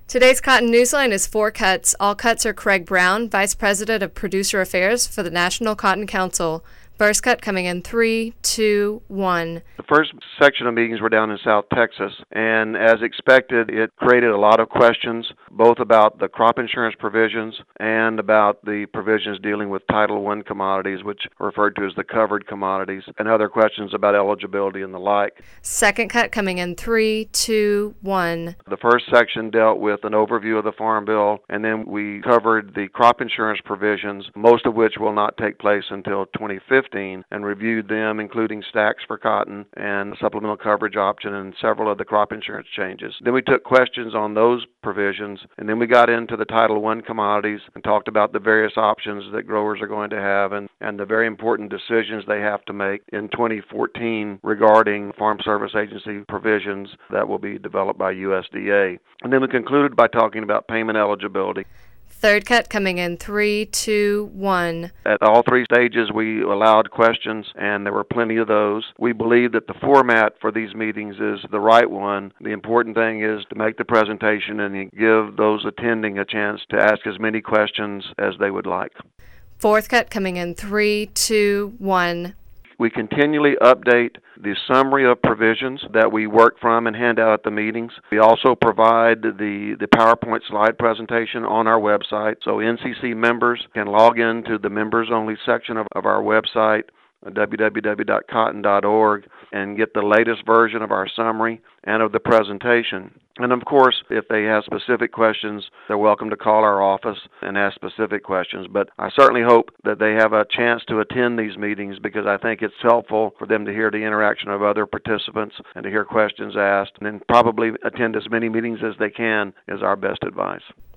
Today's Cotton Newsline is 4 cuts. All cuts are Craig Brown, Vice President of Producer Affairs for the National Cotton Council. First cut coming in 3, 2, 1. The first section of meetings were down in South Texas, and as expected, it created a lot of questions, both about the crop insurance provisions and about the provisions dealing with Title I commodities, which are referred to as the covered commodities, and other questions about eligibility and the like. Second cut coming in 3, 2, 1. The first section dealt with an overview of the Farm Bill, and then we covered the crop insurance provisions, most of which will not take place until 2015. And reviewed them, including stacks for cotton and supplemental coverage option and several of the crop insurance changes. Then we took questions on those provisions, and then we got into the Title I commodities and talked about the various options that growers are going to have and the very important decisions they have to make in 2014 regarding Farm Service Agency provisions that will be developed by USDA. And then we concluded by talking about payment eligibility. Third cut coming in 3, 2, 1. At all 3 stages, we allowed questions, and there were plenty of those. We believe that the format for these meetings is the right one. The important thing is to make the presentation and give those attending a chance to ask as many questions as they would like. Fourth cut coming in 3, 2, 1. We continually update the summary of provisions that we work from and hand out at the meetings. We also provide the PowerPoint slide presentation on our website, so NCC members can log into the members-only section of our website, www.cotton.org, and get the latest version of our summary and of the presentation. And of course, if they have specific questions, they're welcome to call our office and ask specific questions. But I certainly hope that they have a chance to attend these meetings because I think it's helpful for them to hear the interaction of other participants and to hear questions asked, and then probably attend as many meetings as they can is our best advice.